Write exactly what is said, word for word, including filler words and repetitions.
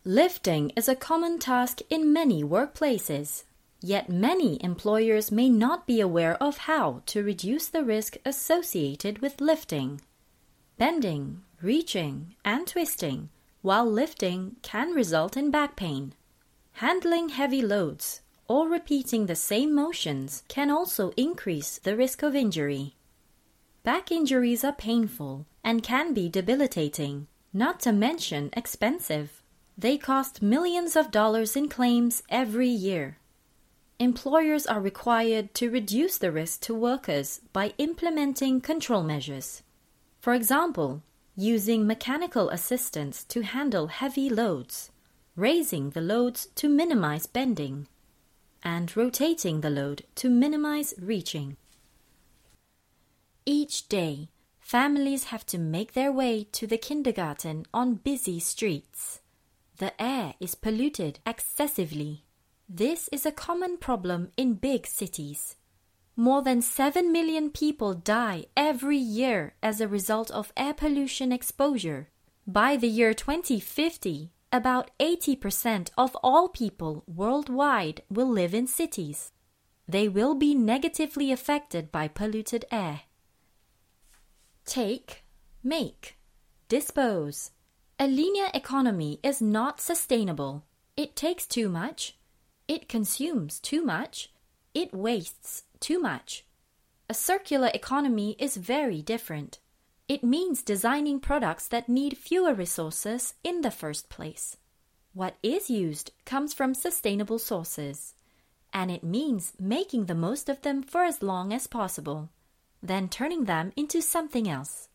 Lifting is a common task in many workplaces, yet many employers may not be aware of how to reduce the risk associated with lifting. Bending, reaching, and twisting while lifting can result in back pain. Handling heavy loads or repeating the same motions can also increase the risk of injury. Back injuries are painful and can be debilitating, not to mention expensive. They cost millions of dollars in claims every year. Employers are required to reduce the risk to workers by implementing control measures. For example, using mechanical assistance to handle heavy loads, raising the loads to minimize bending, and rotating the load to minimize reaching. Each day, families have to make their way to the kindergarten on busy streets. The air is polluted excessively. This is a common problem in big cities. More than seven million people die every year as a result of air pollution exposure. By the year twenty fifty, about eighty percent of all people worldwide will live in cities. They will be negatively affected by polluted air. Take, make, dispose. A linear economy is not sustainable. It takes too much. It consumes too much. It wastes too much. A circular economy is very different. It means designing products that need fewer resources in the first place. What is used comes from sustainable sources, and it means making the most of them for as long as possible, then turning them into something else.